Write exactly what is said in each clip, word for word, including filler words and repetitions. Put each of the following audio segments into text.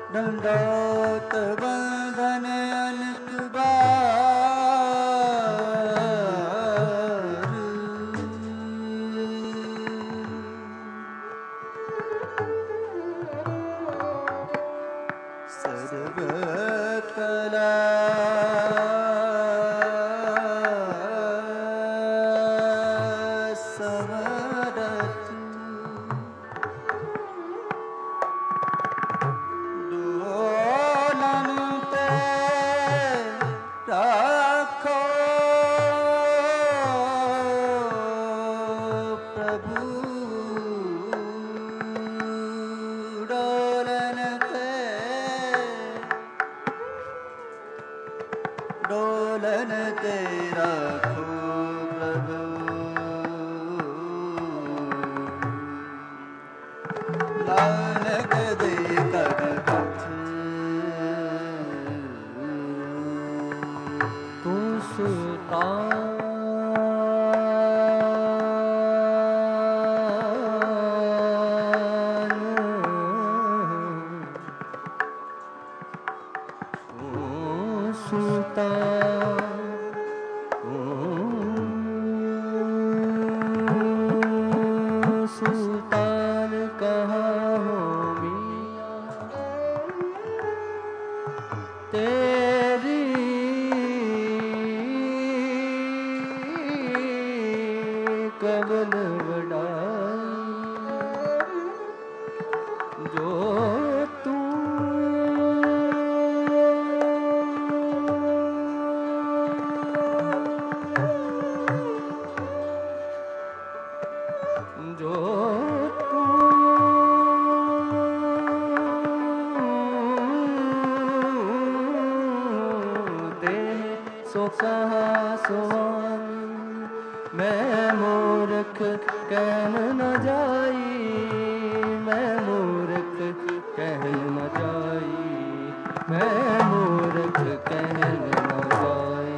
दंडोत बंधन अनक बार, सर्व कला समरथ, डोलन ते राखो प्रभु, डोलन ते डोलन ते राखो प्रभु, नानक दे कर कथ, तू सुल्तान तू सुल्तान सुल्तान कहाँ हो मियाँ, तेरी कबल वडाई, जो तू जो तू दे सो कहा सुहान, मैं मूर्ख कहन न जाई, मैं मूर्ख कहन न जाई, मैं मूर्ख कहन न जाई।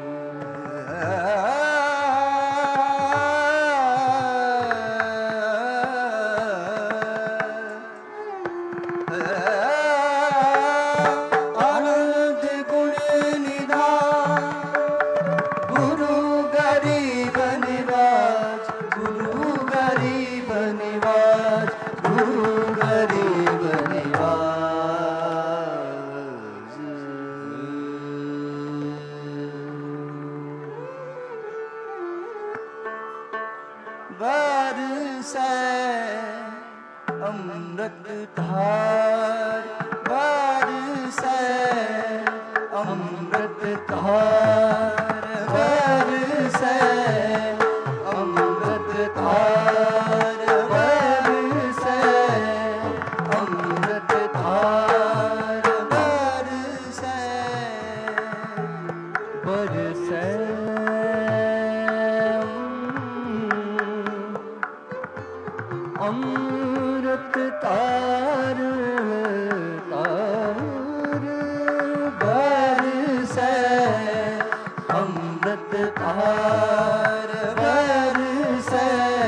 आनंद गुण निधान, गुरु गरीब निवाज, गुरु गरीब निवाज, गुरु गरीब निवाज। बरसै अमृत धार, बरसै अमृत धार, बरसै अमृत धार, बरसै अमृत धार, बरसै बरसै अमृत तार तार, बरसै अमृत धार, बरसै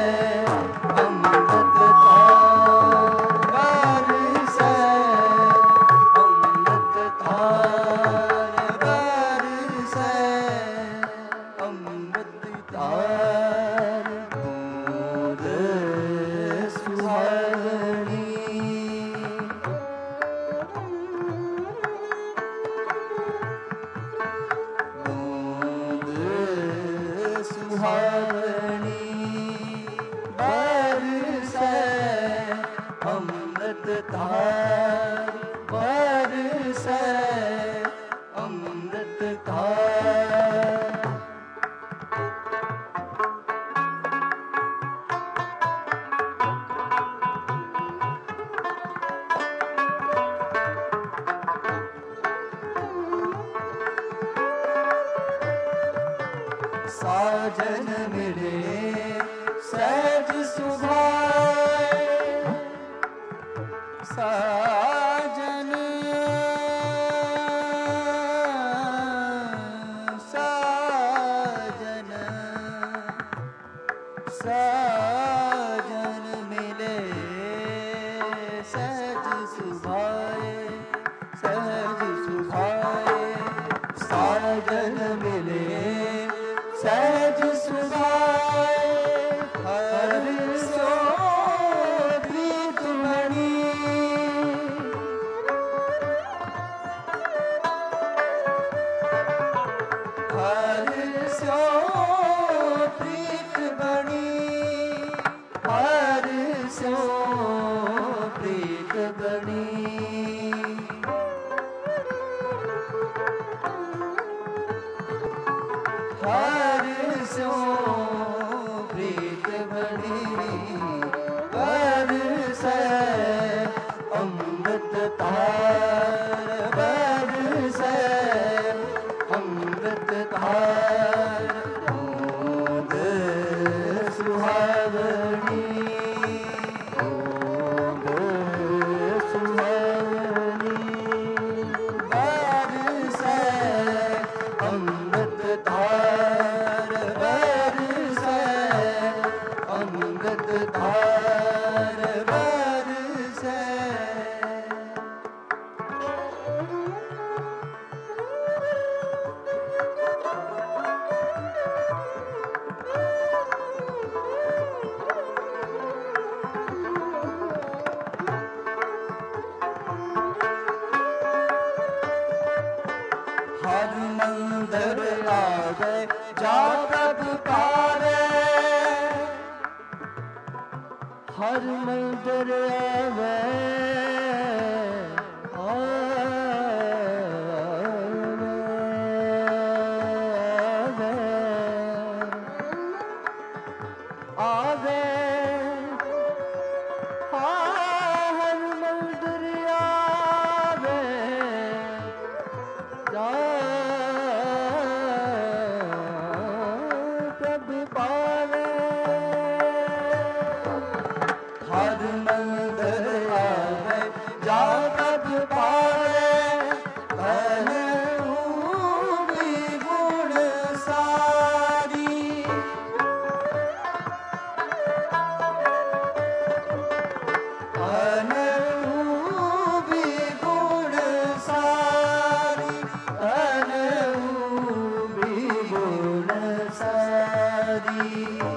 अमृत धार, बरसै अमृत धार, बरसै अमृत धार। बूंद सुहावनी, बूंद सुहावनी, बरसै अमृत धार, बरसै अमृत धार। साजन मिले सहज सुभाए, साजन साजन साजन मिले सहज सुभाए, जन मिले सहज सुभाए हर सो प्रीत बनी हर सो प्रीत बनी हर सो प्रीत बनी हर सो प्रीत बनी हर से अमृत तार बर से अमृत तार बूंद सुहावनी बूंद सुहावनी बर से अमृत तार बर से अमृत तार बर से हर मंदिर आवे जा प्रभु पावे हर मंदिर आवे आवे आवे हर मंदिर आवे जा प्रभु पावे हर मंदिर आवे जा प्रभु पावे धन भी गुण सारी धन भी गुण सारी धन भी गुण सारी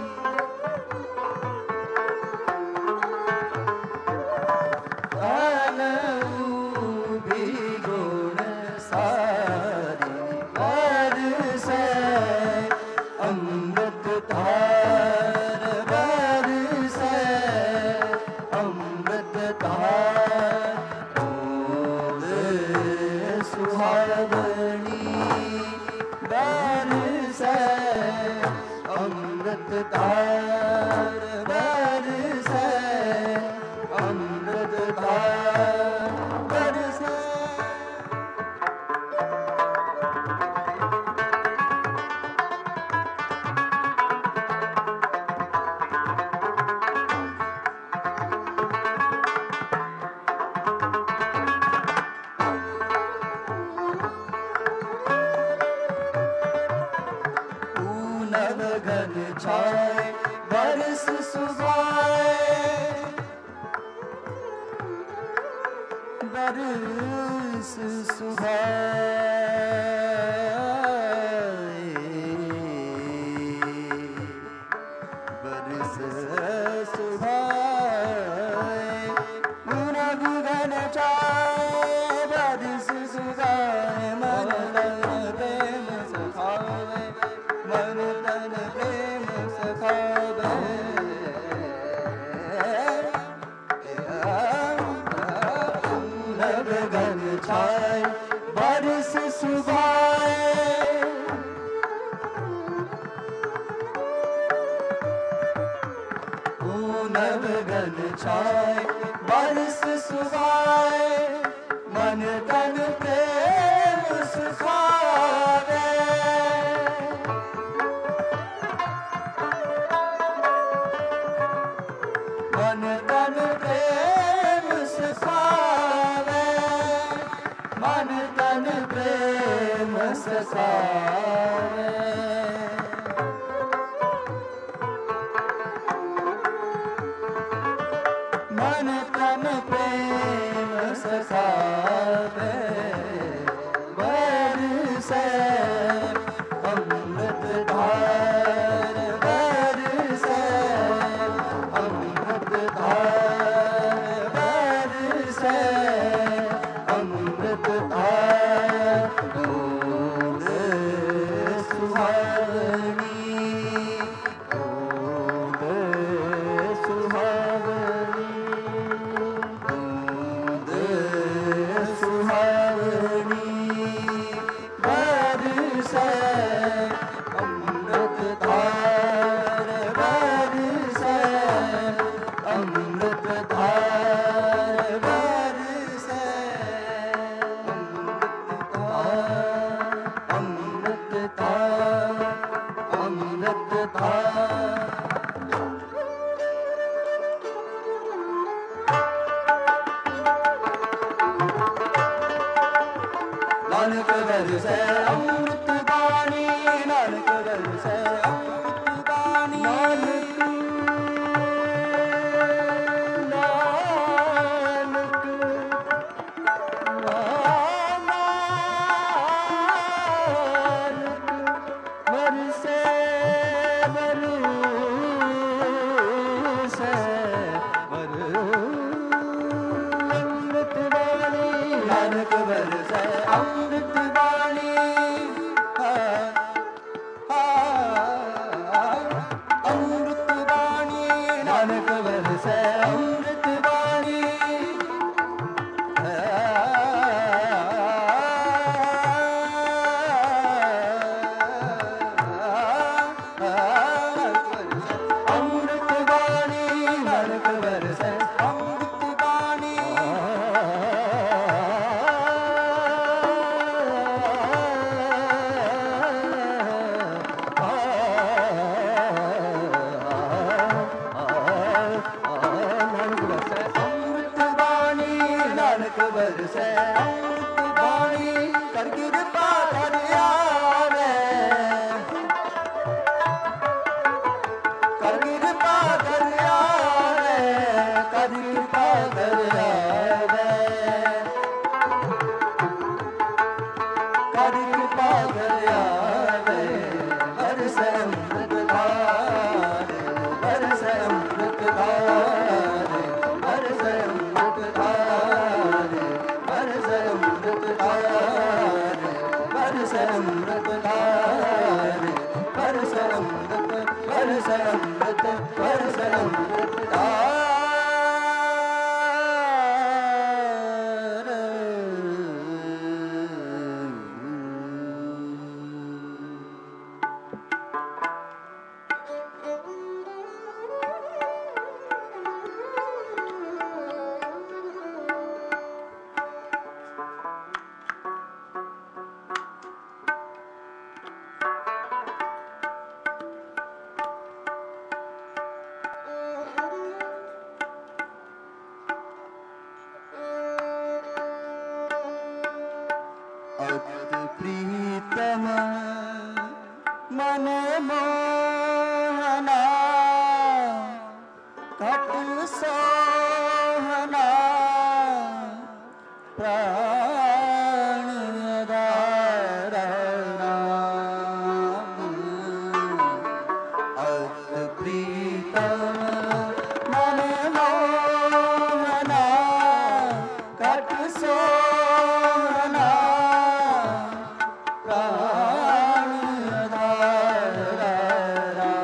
धन भी गुण सारी बर से अमृत धार बर से अमृत धार बूंद सुहावनी बर से अमृत धार बर से अमृत धार बर से नव घन छाए बरस सुभाए बरस सुभाए बरस सुभाए नव घन छाए बरस सुभाए मन तन प्रेम सुखावे मन तन प्रेम सखावे नव घन छाए बरस सुभाए नव घन छाए बरस सुभाए मन तन प्रेम सुखावे मन तन प्रेम सुखावे मन तन प्रेम सुखावे मन तन प्रेम सुखावे बर से ਨਾਨਕ ਵਰਸੈ ਅੰਮ੍ਰਿਤ ਬਾਣੀ, ਨਾਨਕ ਵਰਸੈ ਅੰਮ੍ਰਿਤ ਬਾਣੀ। ਨਾਨਕ ਨਾਨਕ ਵਰਸੈ ਅੰਮ੍ਰਿਤ ਬਾਣੀ। ਅੰਮ੍ਰਿਤ ਬਾਣੀ, ਨਾਨਕ ਵਰਸੈ ਅੰਮ੍ਰਿਤ ਬਾਣੀ। ਅੰਮ੍ਰਿਤ ਬਾਣੀ, ਨਾਨਕ ਵਰਸੈ ਅੰਮ੍ਰਿਤ ਬਾਣੀ। ਨਾਨਕ ਵਰਸੈ ਅੰਮ੍ਰਿਤ ਬਾਣੀ। ਕਰ ਕਿਰਪਾ ਕਰ ਆਵੇ, ਕਰ ਕਿਰਪਾ ਕਰ ਆਵੇ, ਕਰ ਕਿਰਪਾ ਕਰ ਆਵੇ, ਕਰ ਕਿਰਪਾ ਕਰ ਆਵੇ। ਵਰਸੈ ਅੰਮ੍ਰਿਤ ਧਾਰੇ, ਵਰਸੈ ਅੰਮ੍ਰਿਤ ਧਾਰੇ, ਵਰਸੈ ਅੰਮ੍ਰਿਤ ਧਾਰੇ, ਵਰਸੈ ਅੰਮ੍ਰਿਤ ਧਾਰੇ, ਵਰਸੈ ਅੰਮ੍ਰਿਤ ਧਾਰੇ, ਵਰਸੈ ਅੰਮ੍ਰਿਤ, ਵਰਸੈ ਅੰਮ੍ਰਿਤ, ਵਰਸੈ ਅੰਮ੍ਰਿਤ ਧਾਰੇ। ਅਤ ਪ੍ਰੀਤਮ ਮਨ ਮੋਹਨਾ, ਘਟ ਸੋਹਨਾ, ਪ੍ਰਾਣ ਆਧਾਰਾ ਰਾਮ। ਅਤ ਪ੍ਰੀਤਮ ਮਨ ਮੋਹਨਾ, ਘਟ ਸੋਹਨਾ, ਪ੍ਰਾਣ ਆਧਾਰਾ ਰਾਮ।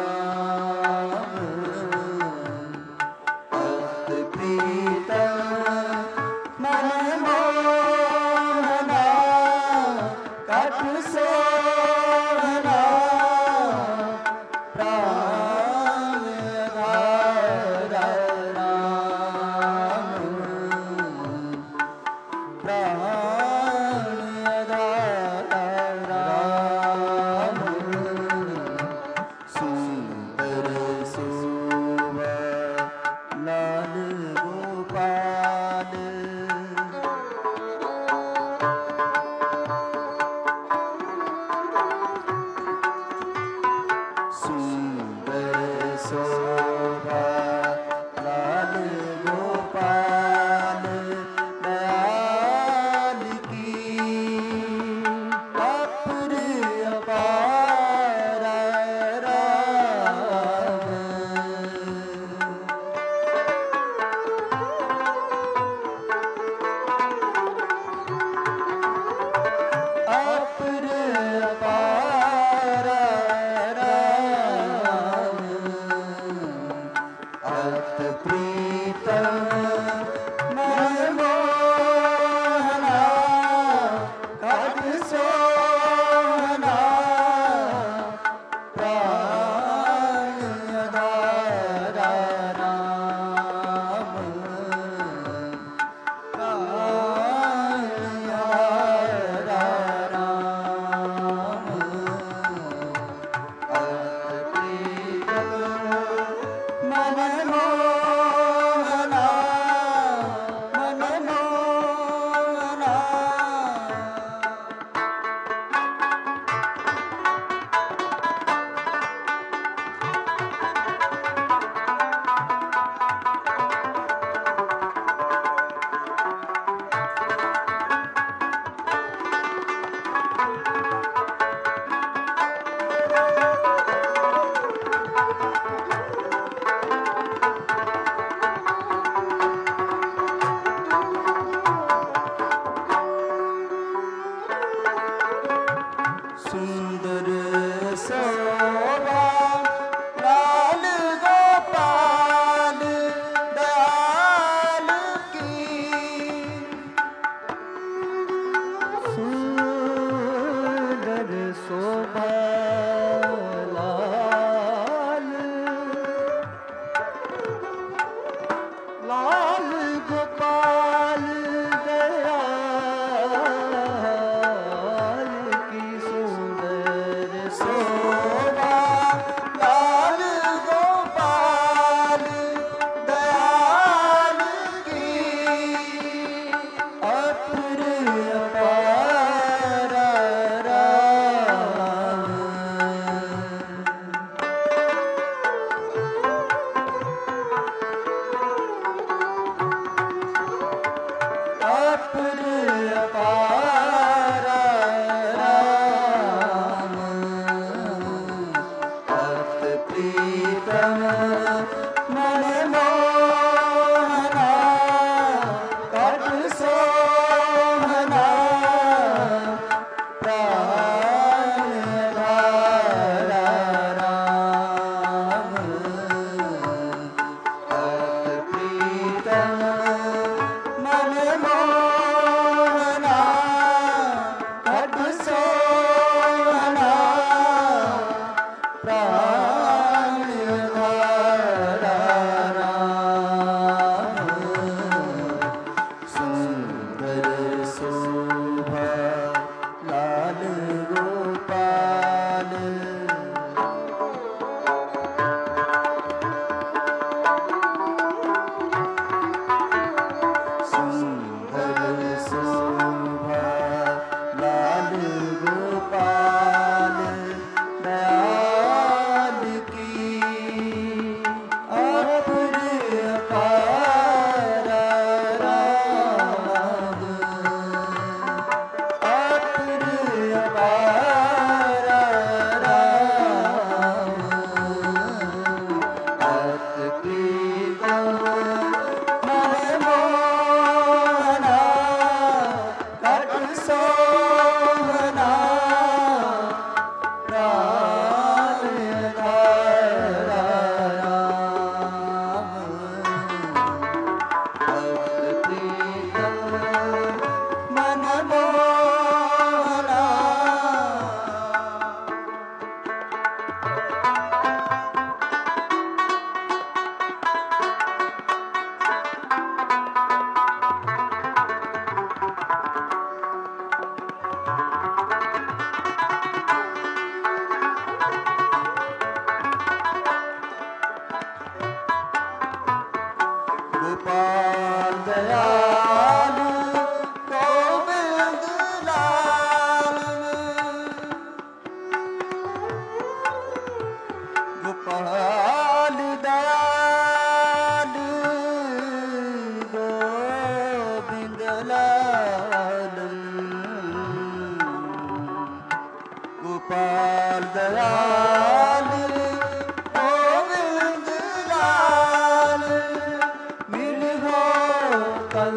दयाल गोविंद लाल मिलो कल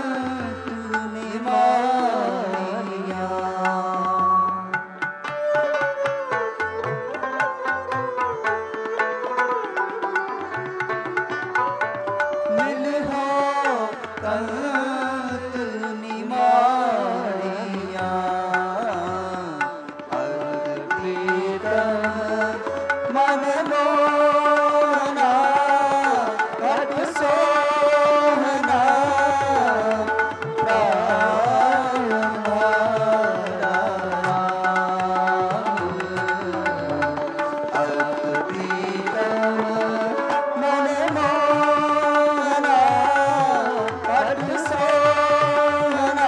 निमानिया मिलो कल निमानिया मन मोहना कट सोहना मन मोहना कट सोहना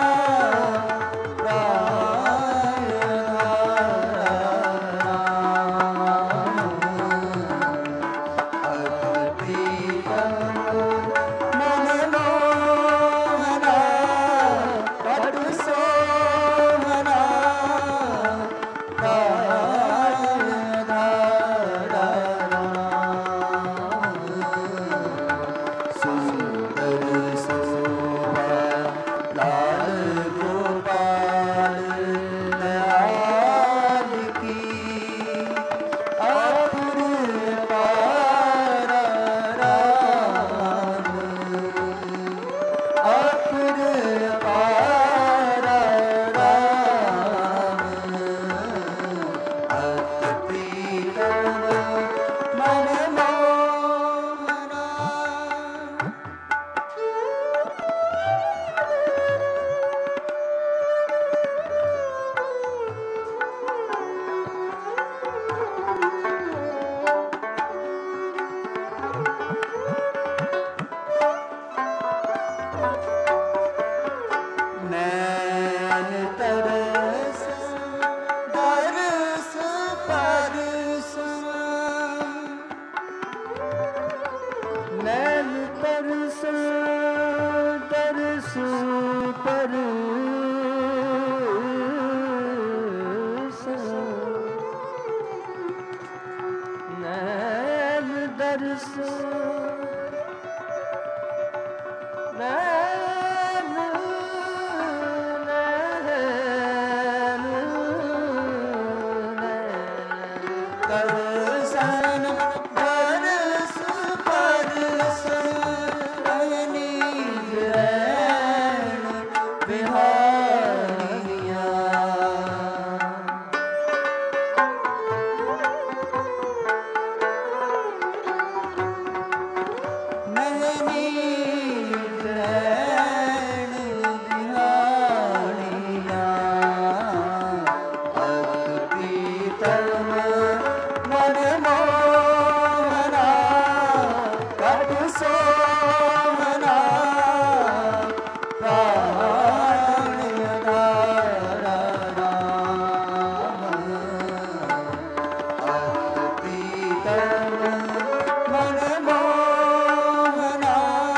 नैन तरस दरस परस नैन तरस तरस परस नैन दरस नैन तरसन बरस परस रैनी रैन बिहारिया नैनी रैन बिहारिया अत पीतम मन मोहना कट सोहना प्राण धारा राम अत पीतम मन मोहना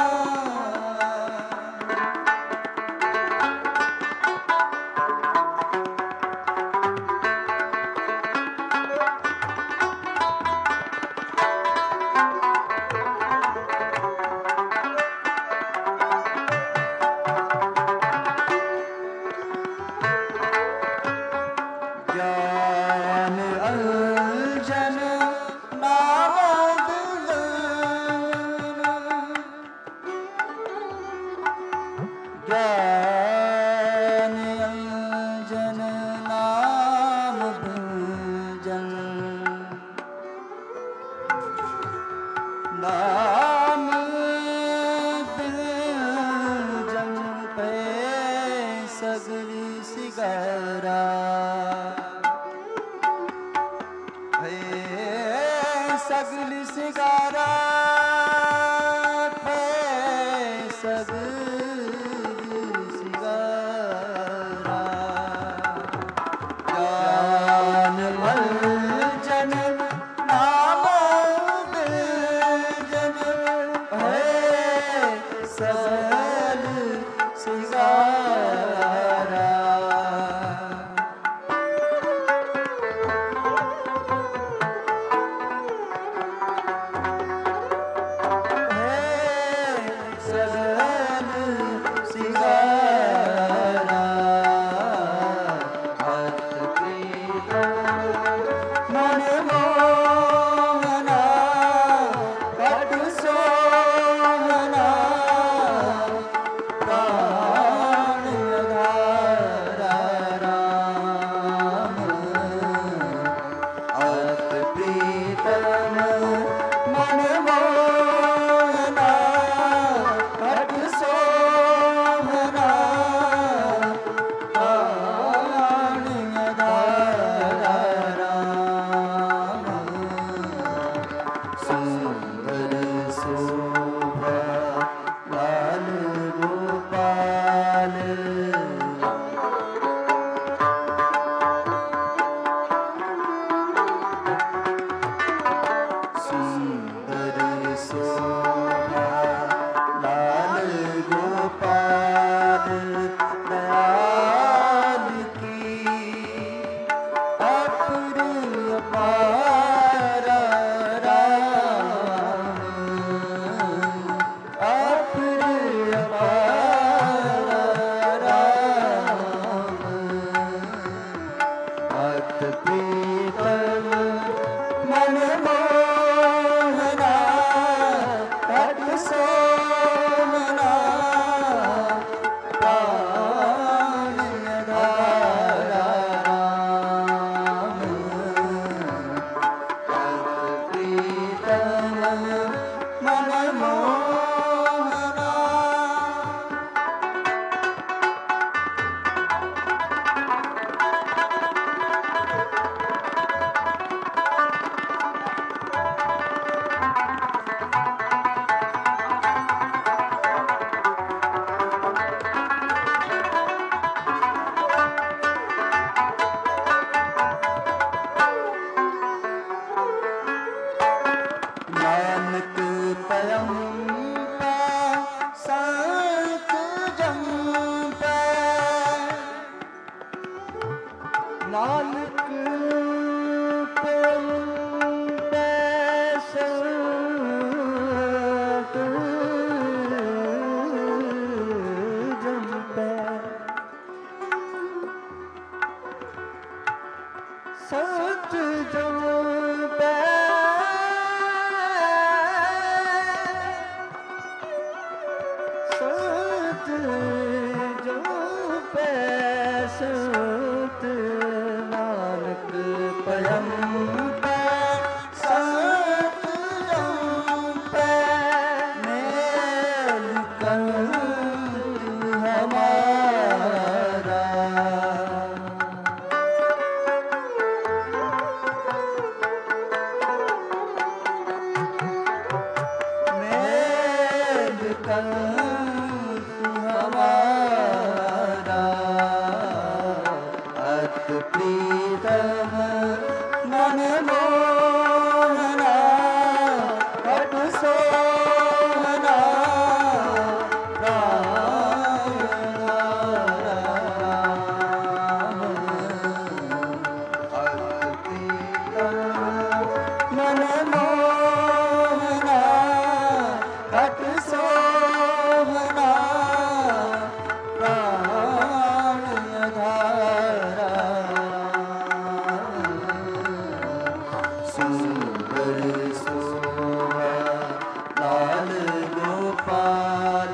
ज्ञान अंजन नाम ज्ञान अंजन नाम भंजन नाम भंजन पे सगली सिगारा सगली सिगारा पे सगली सिगारा ज्ञान मंजन नाम बिजन है सगल सिगारा नानक प्रेम पैसत जम पै सत जम पै सत जम पै सत नानक परम पै सत जम पै मेल कंठ हमारा मेल कंठ हमारा अत प्रीतम मन मोहना हट सोहना प्राण राम अत प्रीतम मन मोहना हट सोहना प्राण धारा सुंदर सोहा लाल गोपाल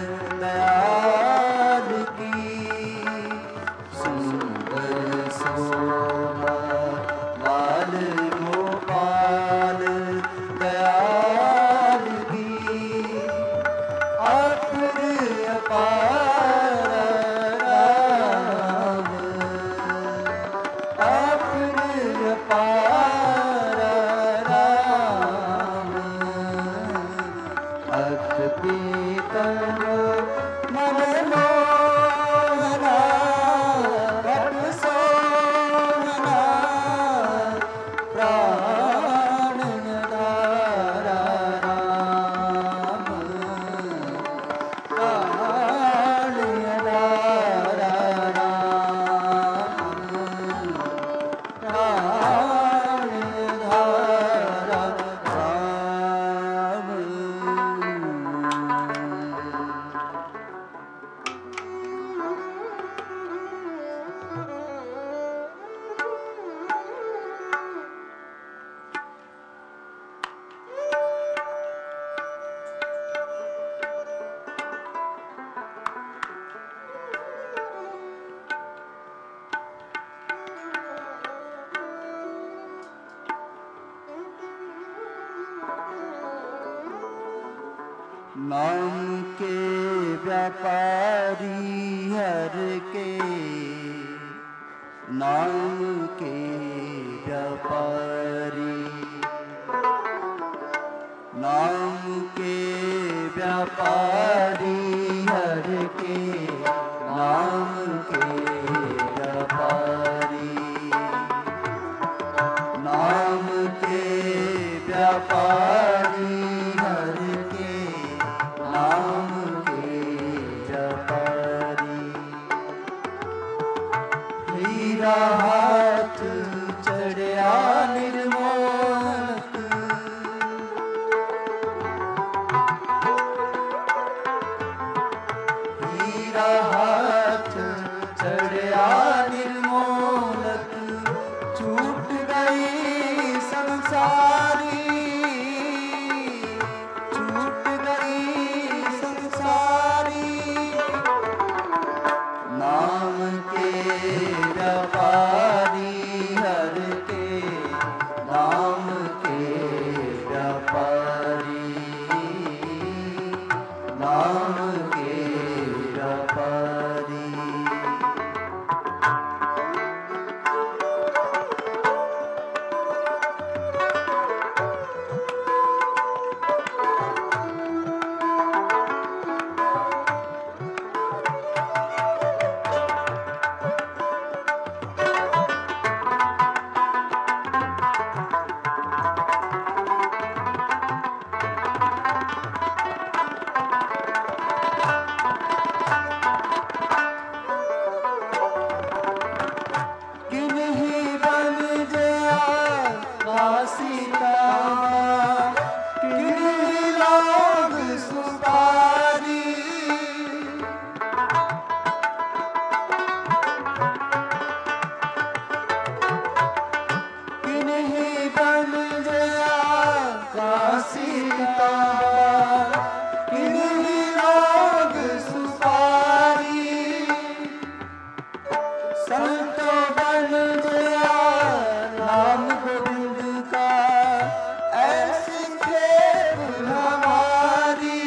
दयाल की सुंदर सोहा लाल गोपाल दयाल की अपुर अपार राम अपुर अपार राम अत पीतम मन मोहना हट सोहना प्राण धारा राम प्राण धारा राम प्राण धारा राम नाम के व्यापारी हर के नाम के व्यापारी नाम के व्यापारी हर के नाम के व्यापारी नाम के व्यापारी हर के नाम के व्यापारी हीरा हाथ चढ़िया निर्मोलक हीरा हाथ चढ़िया निर्मोलक छूट गई संसारी छूट गई संसारी नाम के व्यापारी हर के नाम के व्यापारी नाम के व्यापारी सीता किन्हीं लोग सुपारी किन्हीं बन गया का सीता किन्हीं लोग सुपारी संतो बन गया नाम गोविंद का ऐसी खेप हमारी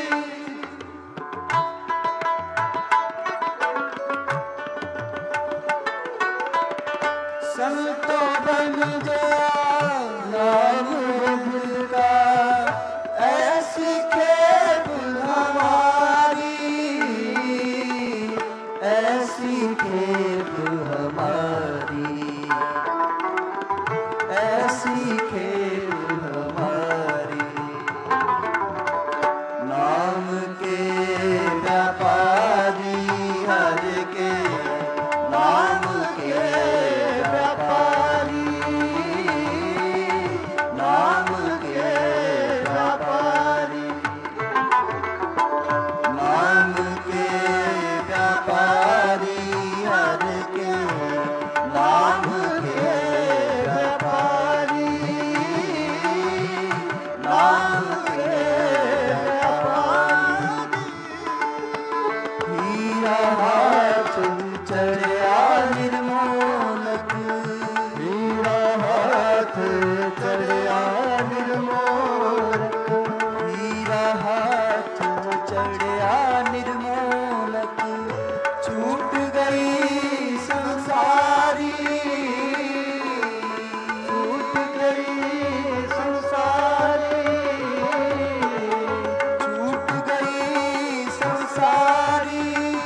संतो बन गया नाम गोविंद का ऐसी खेप हमारी ऐसी खेप हमारी ऐसी खेप हमारी नाम के व्यापारी हर के नाम के व्यापारी नाम के व्यापारी नाम के व्यापारी हर के नाम के व्यापारी नाम के व्यापारी हीरा हाथ चढ़िया निर्मोलक हीरा हाथ चढ़िया निर्मोलक हीरा हाथ चढ़िया निर्मोलक छूट गई संसारी छूट गई संसारी छूट गई संसारी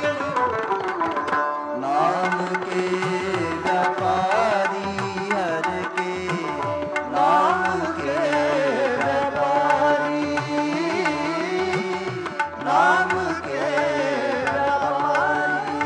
नाम के व्यापारी हर के नाम के व्यापारी नाम के व्यापारी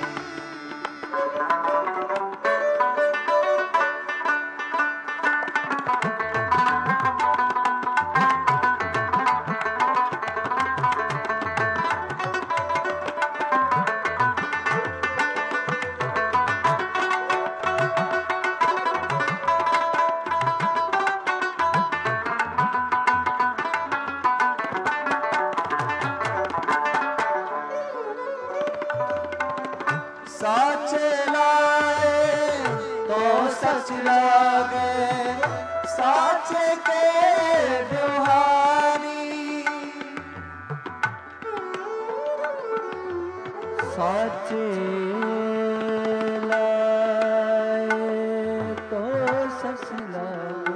साच लाए तो सच लागे साच के व्यवहारी साच लाए तो सच लागे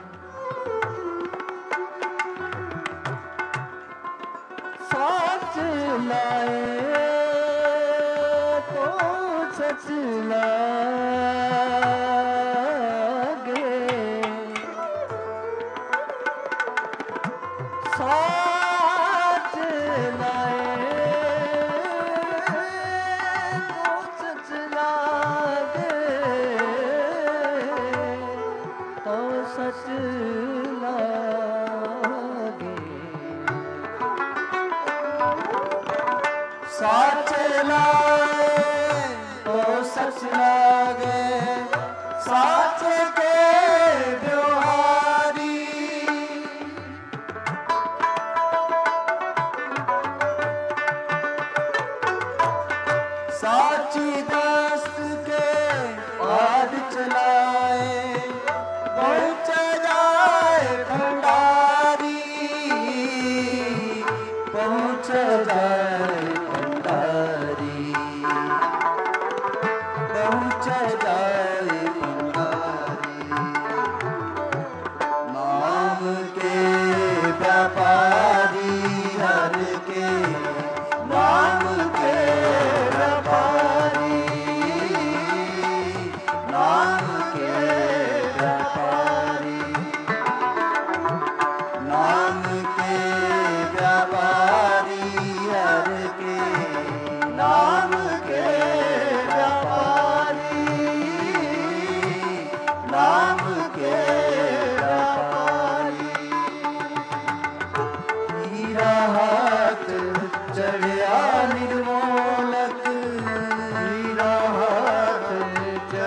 साच लाए सच लागे साच लाए तो सच लागे तो सच लागे साच लाए तो सच लागे साच के व्यवहारी साची दस्त के पाद चलाए पहुँच जाए भंडारी पहुँच जाए भंडारी पहुँच जाए भंडारी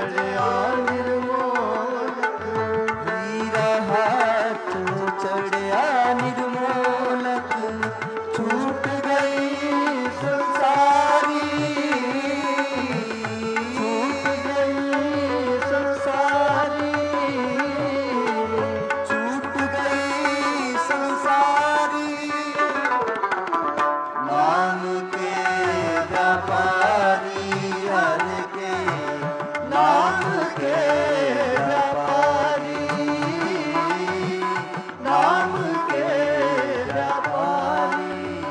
चढ़िया निर्मोलक हीरा हाथ चढ़िया निर्मोलक छूट गई संसारी छूट गई संसारी छूट गई संसारी नाम के व्यापारी हर के नाम के व्यापारी नाम के व्यापारी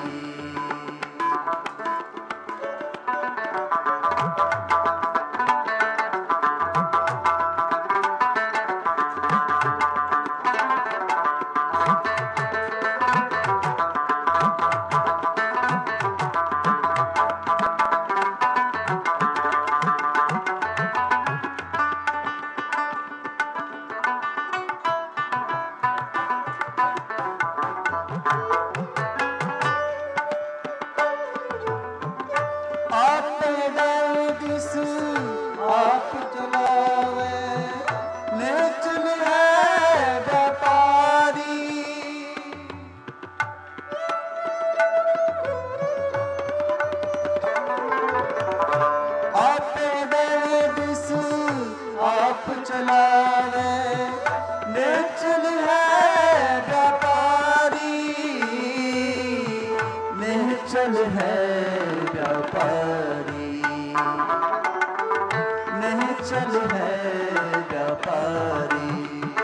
आप दिस आप चलावे नेचन है व्यापारी आप दिस आप चलावे नेचन है व्यापारी नेचन है व्यापारी निश्चल है व्यापारी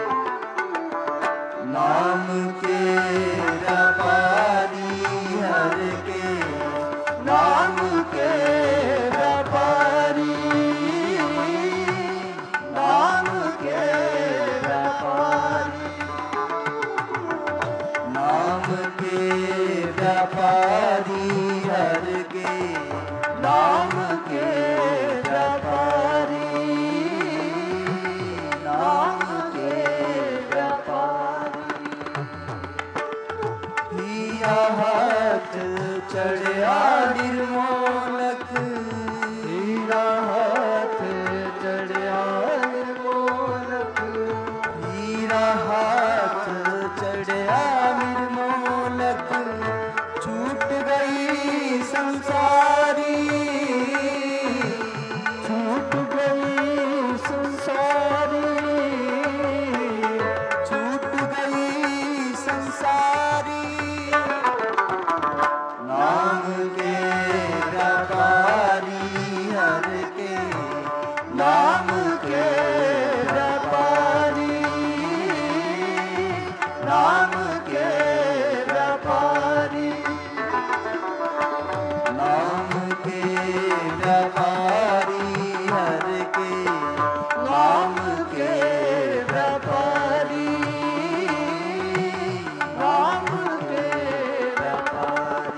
नाम के व्यापारी हर के नाम के व्यापारी नाम के व्यापारी नाम के व्यापारी हर के नाम के व्यापारी नाम के व्यापारी हिया हाथ चढ़िया निर्मोलक हीरा हाथ चढ़िया निर्मोलक हीरा हाथ चढ़िया निर्मोलक छूट गई संसारी छूट गई संसारी छूट गई संसारी नाम के व्यापारी हर के नाम के व्यापारी नाम के व्यापारी नाम के व्यापारी हर के नाम के व्यापारी नाम के व्यापारी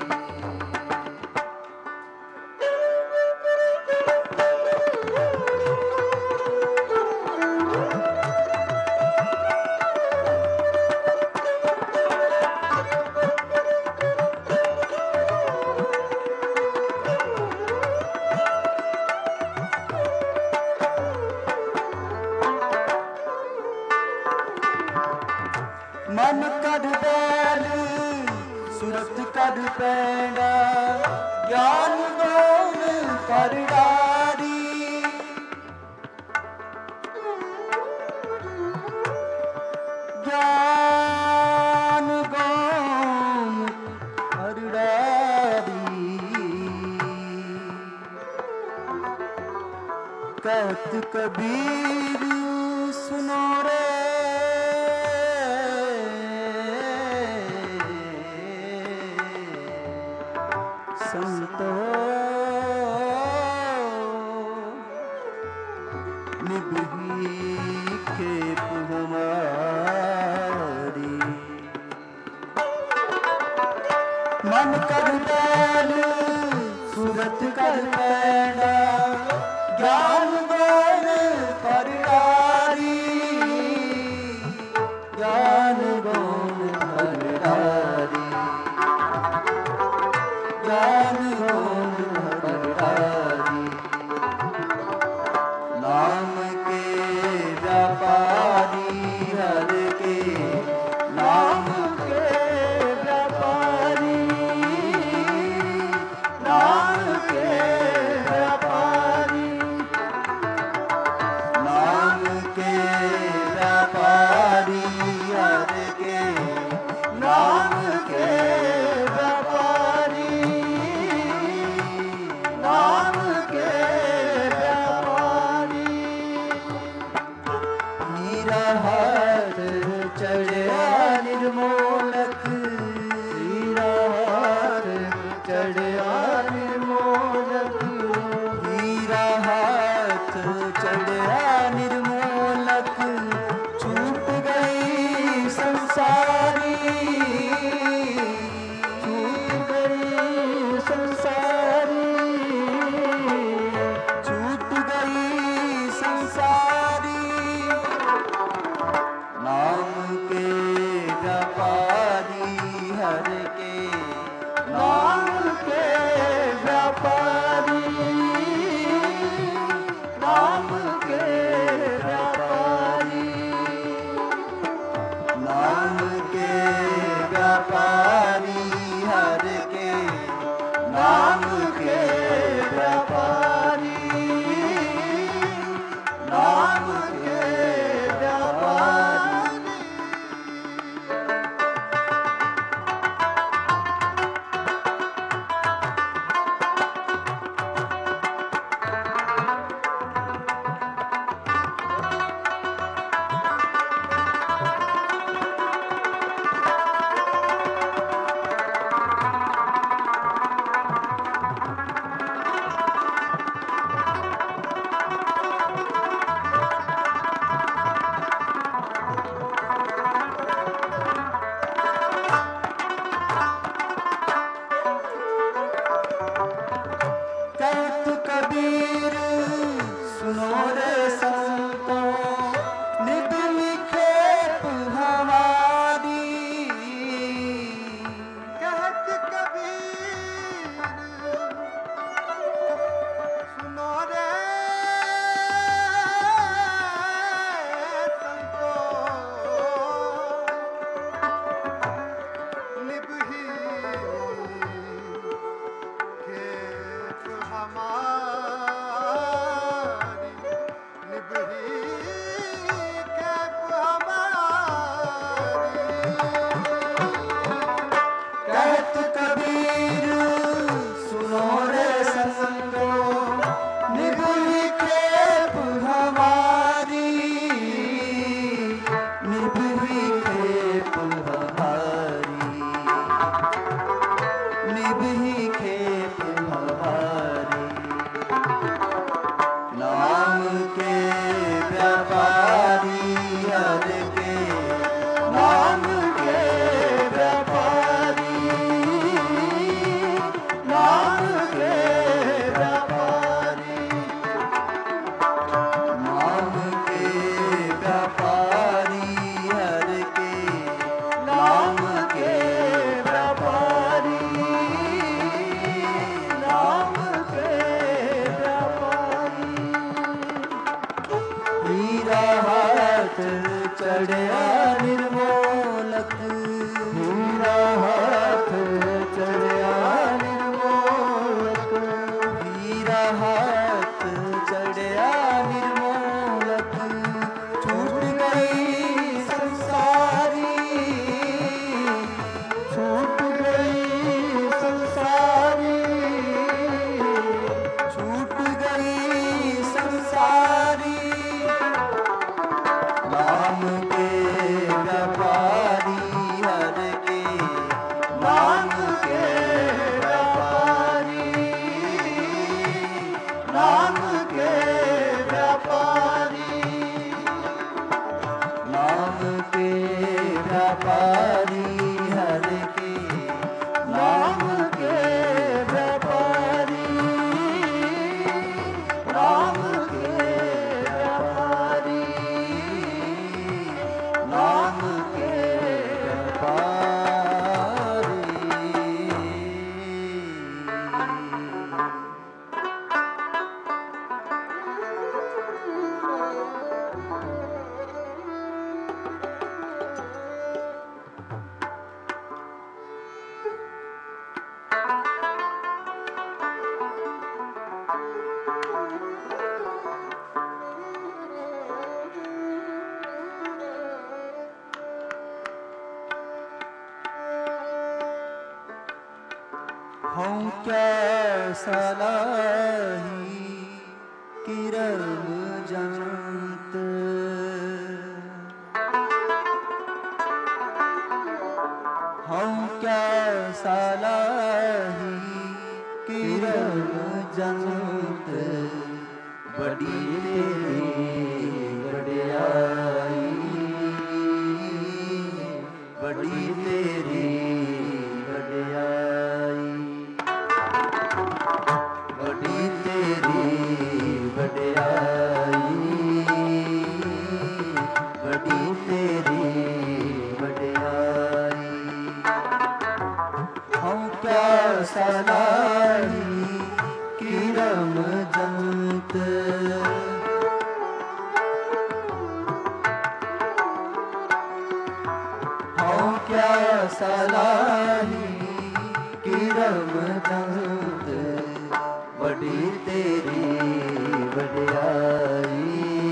मन कढ़ बैल सुरत कढ़ पैड़ा ज्ञान गौन परडारी ज्ञान गौन परडारी कहत कबीर सुनो रे संतो निभही के हमारी मन कर बैल सूरत कर पैड़ा ज्ञान गौर परडारी ज्ञान गौर परडारी ज्ञान गौर परडारी नाम हाथ चढ़िया निर्मोलक, हीरा हाथ चढ़िया निर्मोलक, हीरा हाथ चढ़िया निर्मोलक, छूट गई संसारी, छूट गई संसारी, छूट गई संसारी, नाम के व्यापारी हर के, नाम के व्यापारी, नाम के व्यापारी, नाम के व्यापारी हर के, नाम के व्यापारी, नाम के व्यापारी, नाम के व्यापारी। हम क्या सलाही किरम जंत, हम क्या सलाही किरम जंत, बड़ी तेरी बड़ाई, बड़ी तेरी बड़ाई, बड़ी तेरी बड़ाई, बड़ी तेरी बड़ाई, हम क्या सलाही किरम जंत, हम क्या सलाही किरम जंत, बड़ी तेरी बड़ाई,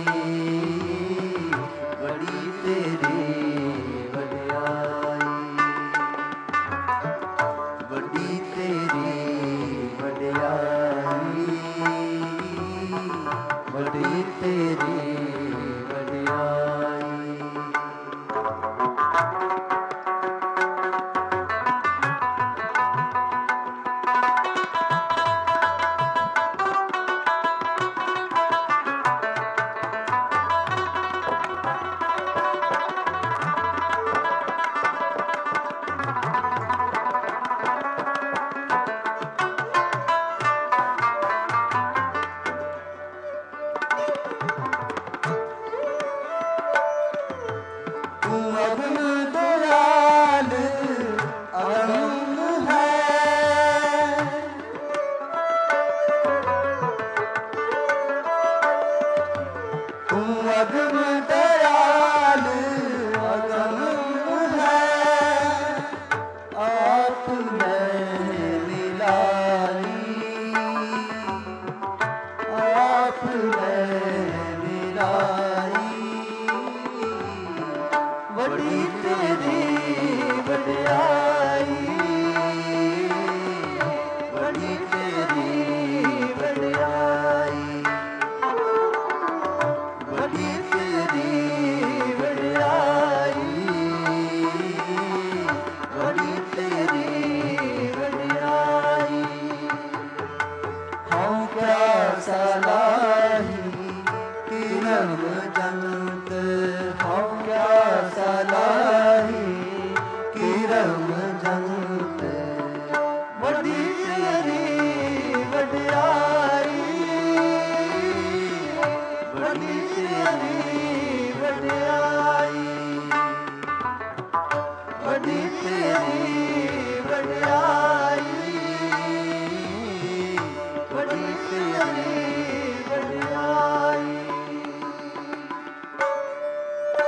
बड़ी तेरी बड़ाई, बड़ी तेरी बड़ाई, बड़ी तेरी बड़ाई। अगम दयाल अगम है, तुम अगम दयाल अगम है, आप में मिलाई, आप में मिलाई, बड़ी तेरी बड़ाई, बड़ी तेरी बड़ाई, बड़ी तेरी बड़ाई, बड़ी तेरी बड़ाई, हम क्या सलाही किरम जंत, हम क्या सलाही किरम जंत, बड़ी तेरी बड़ाई, बड़ी तेरी बड़ाई, बड़ी तेरी बड़ाई, बड़ी तेरी बड़ाई।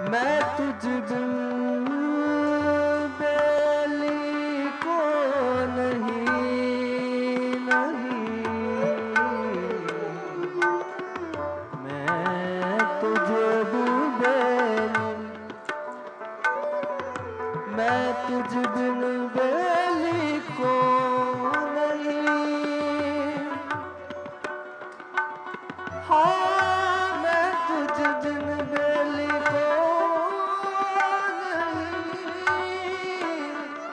मैं तुझ बिन बेली को नहीं नहीं, मैं तुझ बिन बेली, मैं तुझ बिन बेली को नहीं, हाँ मैं तुझ बिन बेली को नहीं,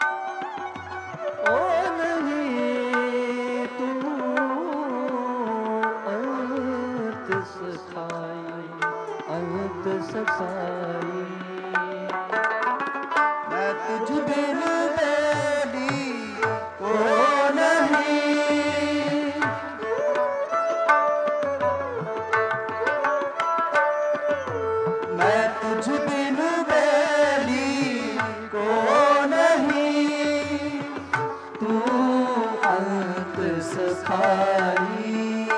ओ नहीं तू अंत सखाई, अंत सखाई, मैं तुझ बिन बेली को नहीं, मैं तुझ बिन बेली को नहीं, तू अंत सखाई,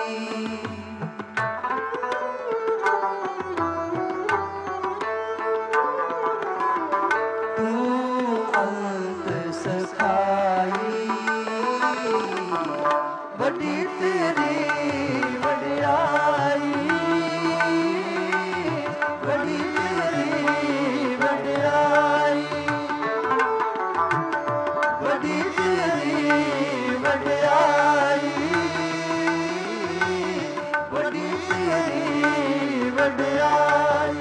तू अंत सखाई, बड़ी तेरी वडियाई, बड़ी तेरी वडियाई, बड़ी तेरी वडियाई, बड़ी तेरी वडियाई,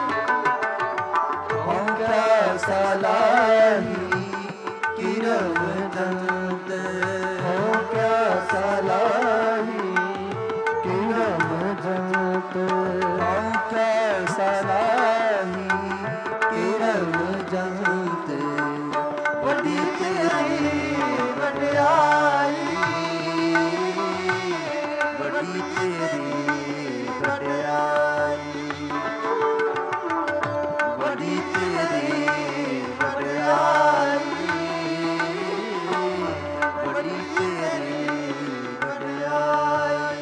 हम क्या सलाही किरम दंत, हम क्या सलाही किरम दंत, हम क्या सलाही किरम दंत, बड़ी तेरी वडियाई, बड़ी तेरी वडियाई, बड़ी तेरी वडियाई, बड़ी तेरी वडियाई।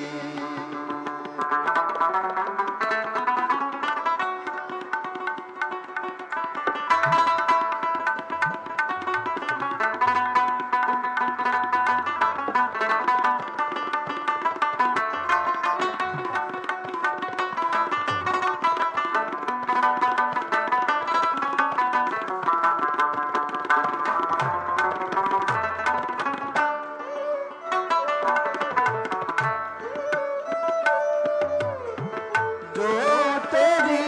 जो तेरी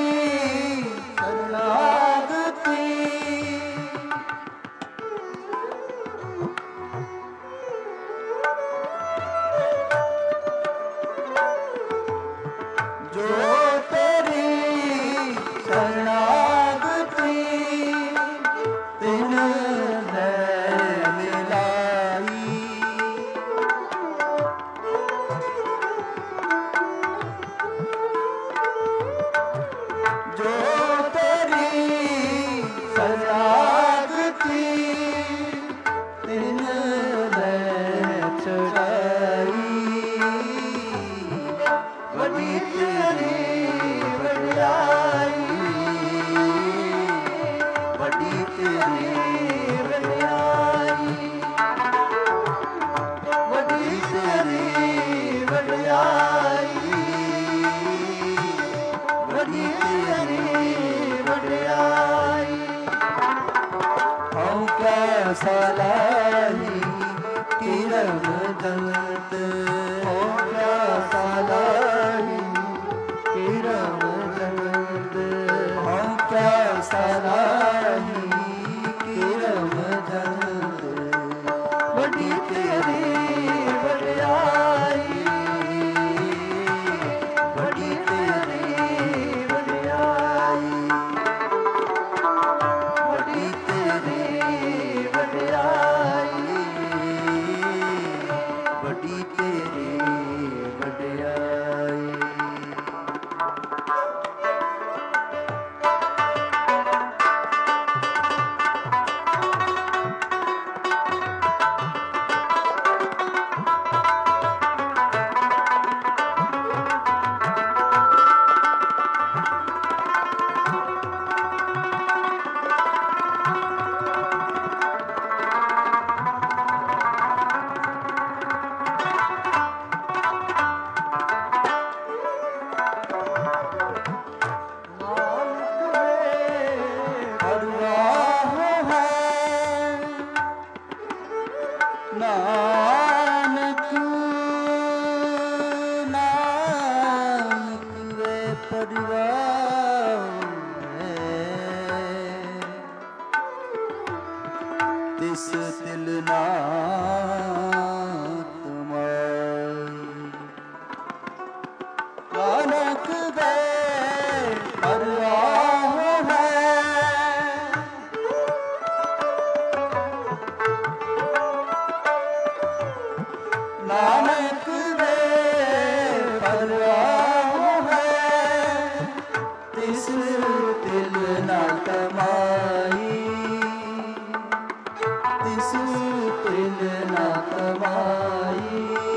शरणागति, जो तेरी शरणागति, तिन ने मिलाई, जो तेरी शरणागति, तिन ने चढ़ाई, बड़ी तेरी वडियाई, बड़ी तेरी वडियाई, बड़ी तेरी वडियाई, बड़ी तेरी वडियाई, हम क्या सलाही किरम दंत, हम क्या सलाही किरम दंत, हम क्या सलाही किरम दंत, बड़ी तेरी वडियाई, बड़ी तेरी वडियाई, बड़ी तेरी वडियाई, बड़ी तेरी वडियाई। तिस तिल नाथ माई। नानक गए परवाह है, नानक गए परवाह है, तिस तिल न कमाई, तिस तिल न कमाई।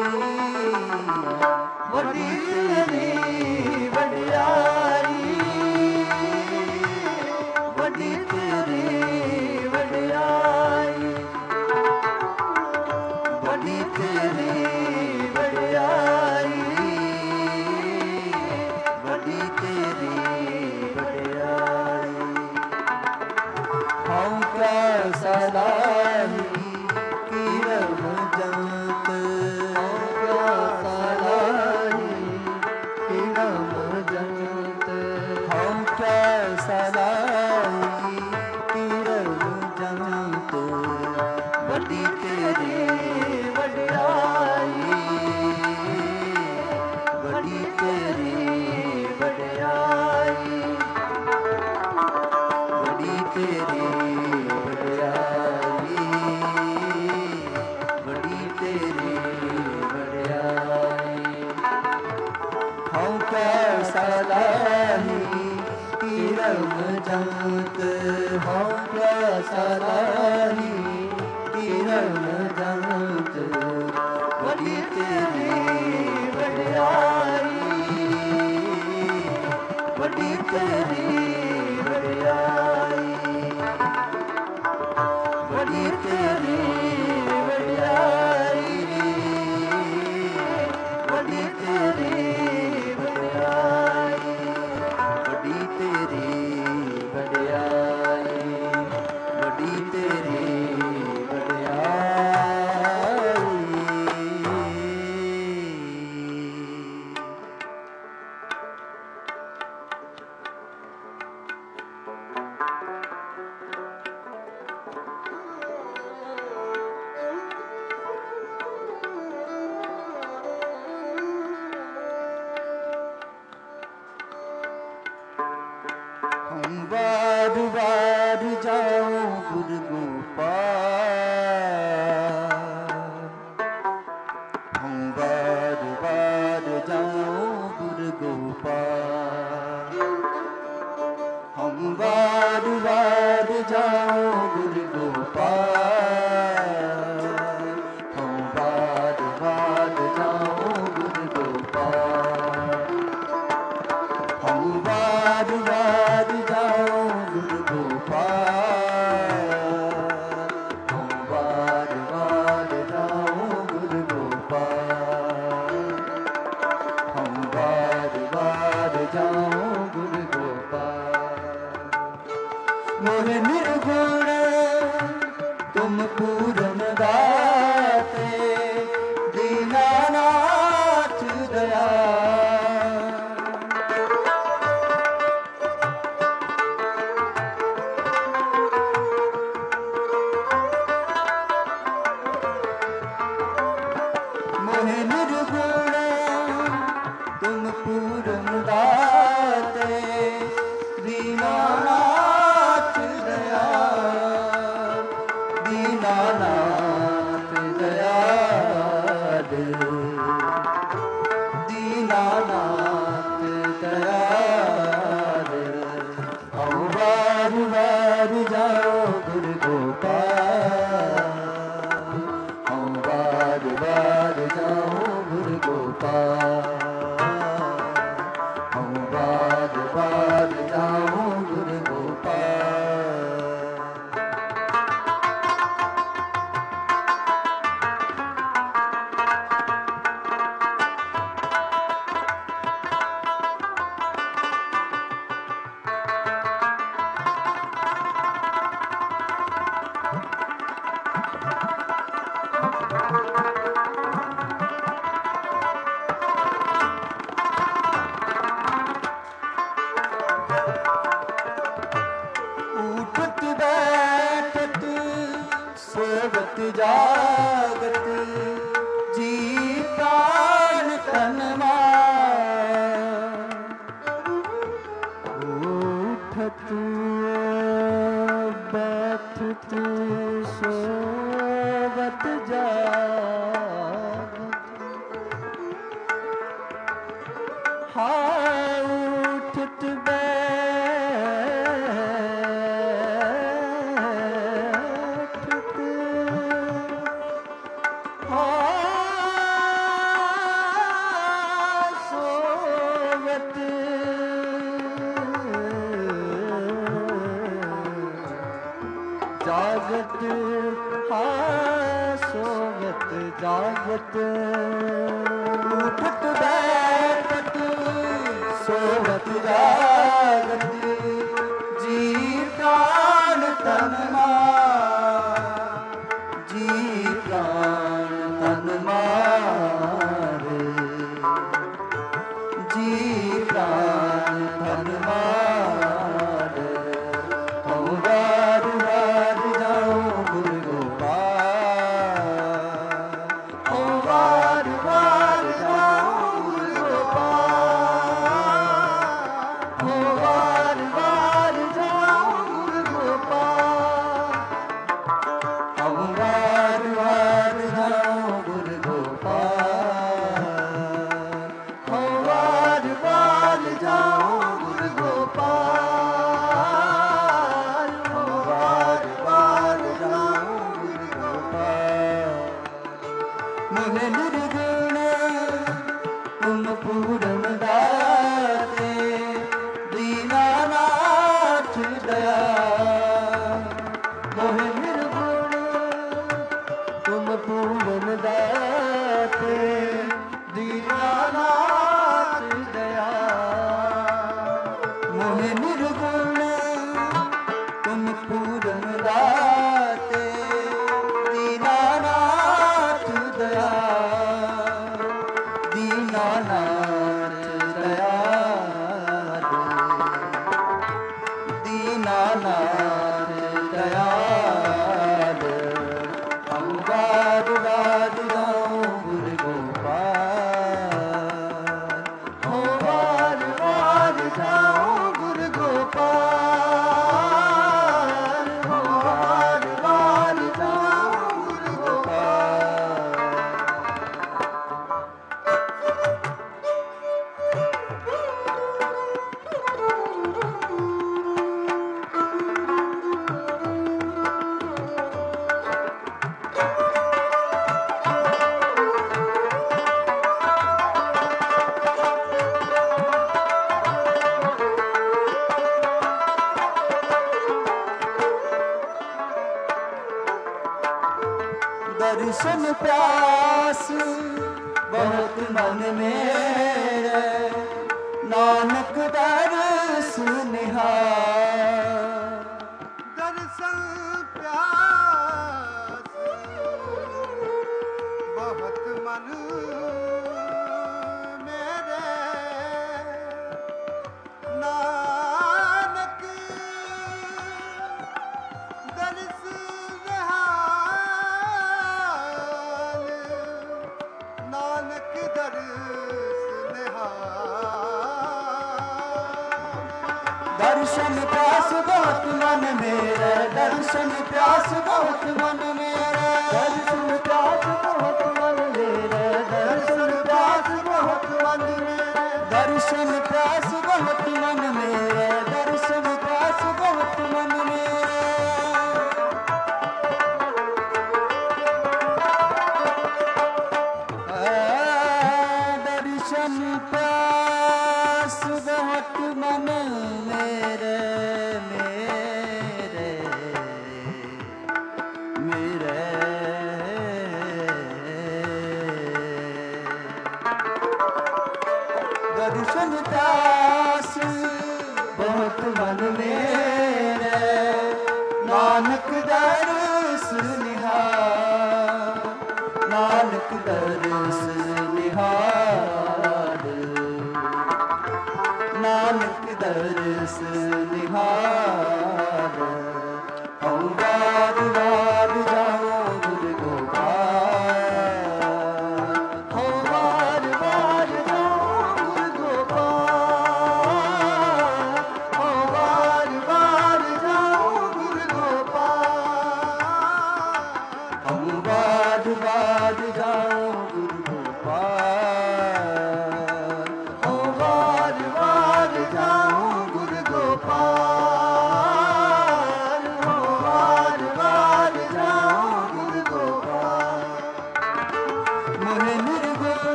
वड्डी तेरी वड्याई, वड्डी तेरी वड्याई, वड्डी तेरी वड्याई, वड्डी तेरी वड्याई। हम क्या सलाही किरम जंत, हम क्या सलाही किरम जंत, हम क्या सलाही किरम जंत। वड्डी तेरी वड्याई, वड्डी तेरी वड्याई, वड्डी तेरी वड्याई, वड्डी तेरी वड्याई। हम क्या सलाही किरम जंत, हम क्या सलाही किरम जंत। वड्डी तेरी वड्याई, वड्डी तेरी वड्याई, वड्डी तेरी वड्याई, वड्डी तेरी वड्याई, वड्डी तेरी वड्याई, वड्डी तेरी हम बार बार जाओ गुरु गोपाल, हम बार बार जाओ गुरु गोपाल, हम बार बार जाओ गुरु गोपाल, हम बार बार जाओ गुरु गोपाल, हम बार बार जाओ गुरु गोपाल, हम बार बार जाओ गुरु गोपाल, हम बार बार जाओ गुरु गोपाल। मोर निर्गुण तुम पूरन दाते, दीनानाथ दया। मोहे निर्गुण तुम पूरन दाते, दीनानाथ दया, दीनानाथ दयाल, दीनानाथ दयाल। हम बार बार जाओ गुरु गोपाल, हम बार बार जाओ गुरु गोपाल, हम बार बार जाओ गुरु सोवत जागत जी प्राण तन मान उठत बैठत सोवत जागत हाँ उठत जागत हाँ सोवत जागत उठत बैठत सोवत जागत जी प्राण तन मान जी प्राण तन मारे जी प्राण तन मारे हूँ बार बार जाऊं गुरु गोपाल हूँ बार बार जाऊं गुरु गोपाल हूँ बार बार जाऊं गुरु गोपाल हूँ बार बार जाऊं गुरु गोपाल हूँ बार बार जाऊं गुरु गोपाल हूँ बार बार जाऊं गुरु गोपाल मुझे निर्गुण तुम पूरन दाते दीनानाथ दया मोहे निर्गुण तुम पूरन दाते दीनानाथ दया मोहे निर्गुण तुम पूरन दाते दीनानाथ दया दीनानाथ दया दीनानाथ दया हम बार बार जाऊं गुरु गोपाल हो बार बार जाऊं गुरु गोपाल हो बार बार जाऊं गुरु गोपाल दर्शन प्यास बहुत मन मेरे नानक दर्श निहार दर्शन प्यास बहुत मन मेरे नानक दर्श निहाल नानक दर्श निहाल दर्शन प्यास बहुत मन मेरे दर्शन प्यास बहुत मन मेरे दर्शन प्यास बहुत मन मेरे दर्शन प्यास बहुत मन मेरे दर्शन प्यास बहुत मन मेरे दर्शन प्यास बहुत मन मेरे दर्शन प्यास बहुत मन मेरे मेरे मेरे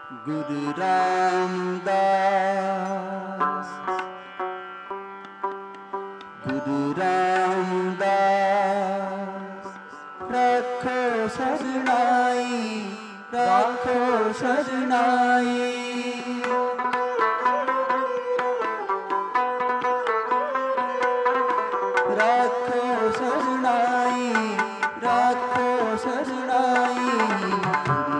गुरु रामदास गुरु रामदास रखो सजनाई रखो सजनाई रखो सजनाई रखो सजनाई गुरु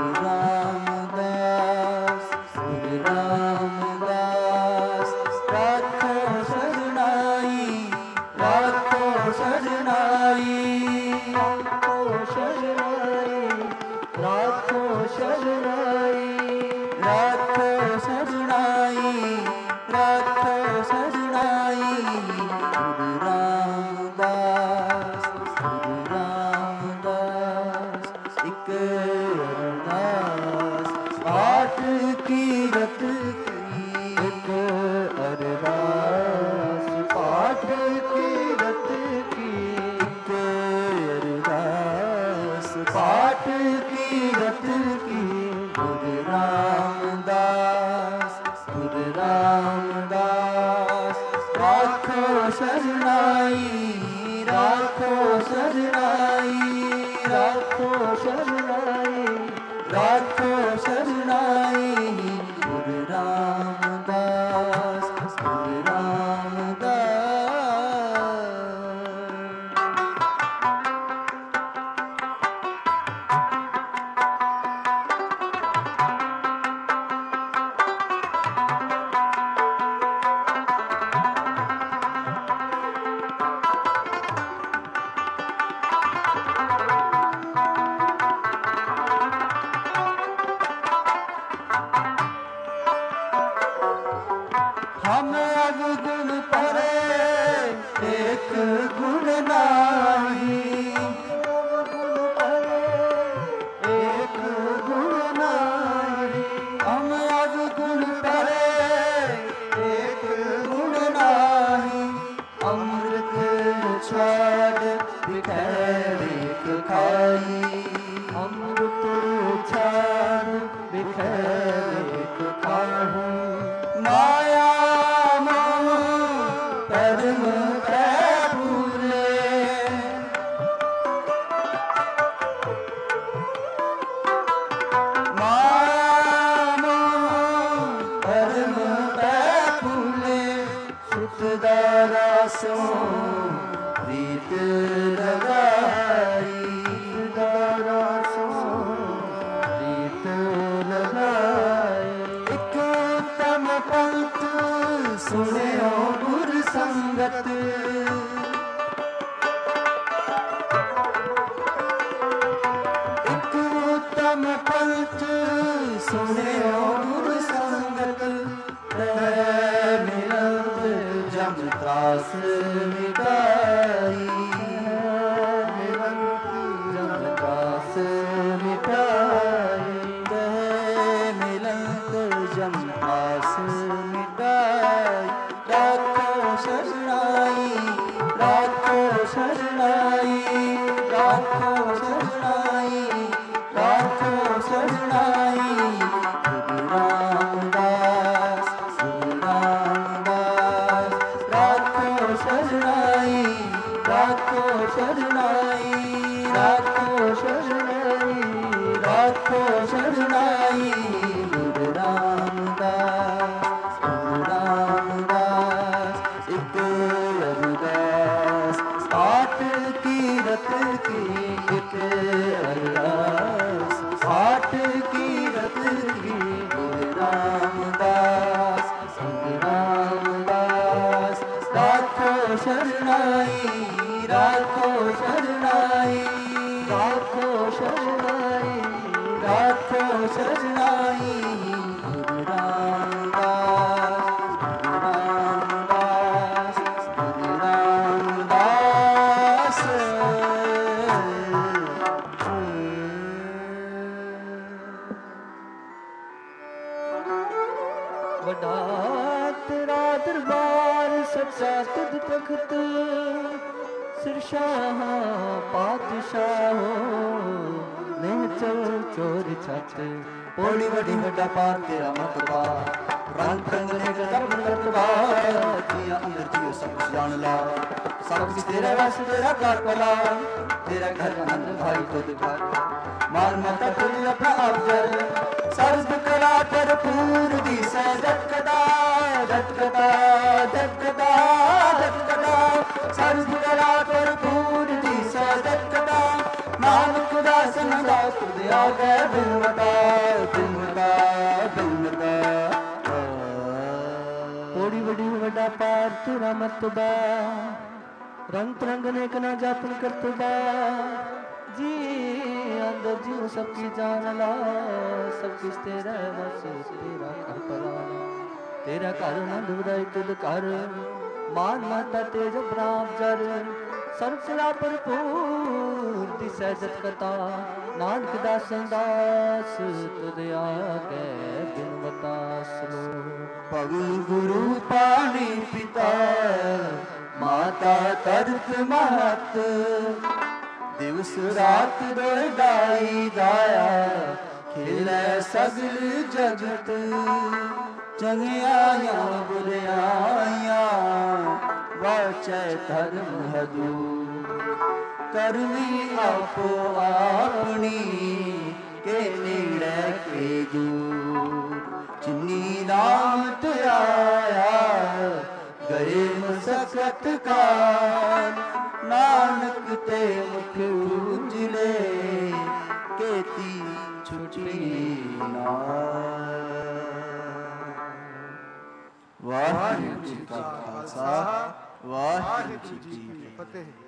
रामदास गुरु रामदास रखो सजनाई रखो सजनाई रखो सजनाई रखो सजनाई रखो सजनाई रखो सजनाई गुरु रामदास गुरु रामदास एक अरदास पाठ की रत की एक अरदास पाठ की रत की एक अरदास पाठ की रत की गुरु रामदास गुरु रामदास राखो सजनाई राखो सजनाई राखो सजनाई राखो सजनाई गुरु रामदास गुरु रामदास हम अवगुण परे एक गुण नाही अवगुण परे एक गुण नाही हम अवगुण परे एक गुण नाही अमृत छाड़ बिखेर खाई अमृत छाड़ बिखेर खाऊं माया परम भूले माया परम भूले सुखदारा सो प्रीत लगाई दारा सो प्रीत लगाई एक उत्तम पंथ सुने गुरु संगत एक उत्तम पंथ सुने गुरु संगत मिलत जम त्रास मिटाई मिलत जम त्रास मिटाई मिलत जम त्रास मिटाई राखो सजनाई राखो सजनाई राखो सजनाई राखो सजनाई गुरु रामदास गुरु रामदास राखो सजनाई राखो सजनाई राखो सजनाई राखो सजनाई गुरु रामदास गुरु रामदास एक अरदास पाठ की रत की एक अरदास पाठ की रत की गुरु रामदास गुरु रामदास राखो शरणाई राखो शरणाई राखो शरणाई राखो शरणाई गुरु रामदास गुरु रामदास वड्डा तेरा दरबार सच्चा तुद तख्त सिरशाह पातशाह ने चल चोर छत ਪੌੜੀ ਵੱਡੀ ਵੱਡਾ ਪਾਰ ਤੇਰਾ ਮਤਬਾ ਰੰਗ ਰੰਗ ਨੇ ਕਰਮ ਕਰਤਬਾ ਜੀਆ ਅੰਦਰ ਜੀਓ ਸਭ ਕੁਛ ਜਾਣ ਲਾ ਸਭ ਕੁਛ ਤੇਰਾ ਰਸ ਤੇਰਾ ਘਰ ਪਲਾ ਤੇਰਾ ਘਰ ਆਨੰਦ ਭਾਈ ਤੁਧ ਘਰ ਮਾਨ ਮਤਾ ਤੁਝ ਆਪਣਾ ਅਵਜਰ ਸਰਬ ਕਲਾ ਭਰਪੂਰ ਦੀ ਸਹਿ ਜਗਦਾ ਜਗਦਾ ਜਗਦਾ ਜਗਦਾ ਸਰਬ ਕਲਾ ਭਰਪੂਰ ਦੀ ਸਹਿ ਜਗਦਾ ਨਾਨਕ ਦਾਸ ਨਦਾ ਤੁਧ ਆਗੇ ਬਿਨਵਤਾ ਬਿਨਵਤਾ ਬਿਨਵਤਾ ਥੋੜੀ ਵੱਡੀ ਵੱਡਾ ਪਾਰ ਤੇਰਾ ਮਤਬਾ ਰੰਗ ਰੰਗ ਨੇ ਕਨਾ ਜਾਤਨ ਕਰਤਬਾ जी अंदर जीव सबकी जान ला सब किस तेरा बस तेरा घर पराना तेरा घर नंद उदय तुद कर मान माता तेज ब्राह्म जर सर्व सला भरपूर दिसै जत कथा नानक दासन दास तुद आगे बिनवता सलो भगन गुरु पानी पिता माता तरत महत दिवस रात दोड़ाई दाया खिलै सगल जगत चंगियाया बुरियाया वाचै धर्म हदू करवी आपो आपनी के नेड़े के दूर जिन्नी रात आया गए मसकत काल नानक ते मुख उजले केती छुटी नाल वाहिगुरू जी का खालसा वाहिगुरू जी की फतेह।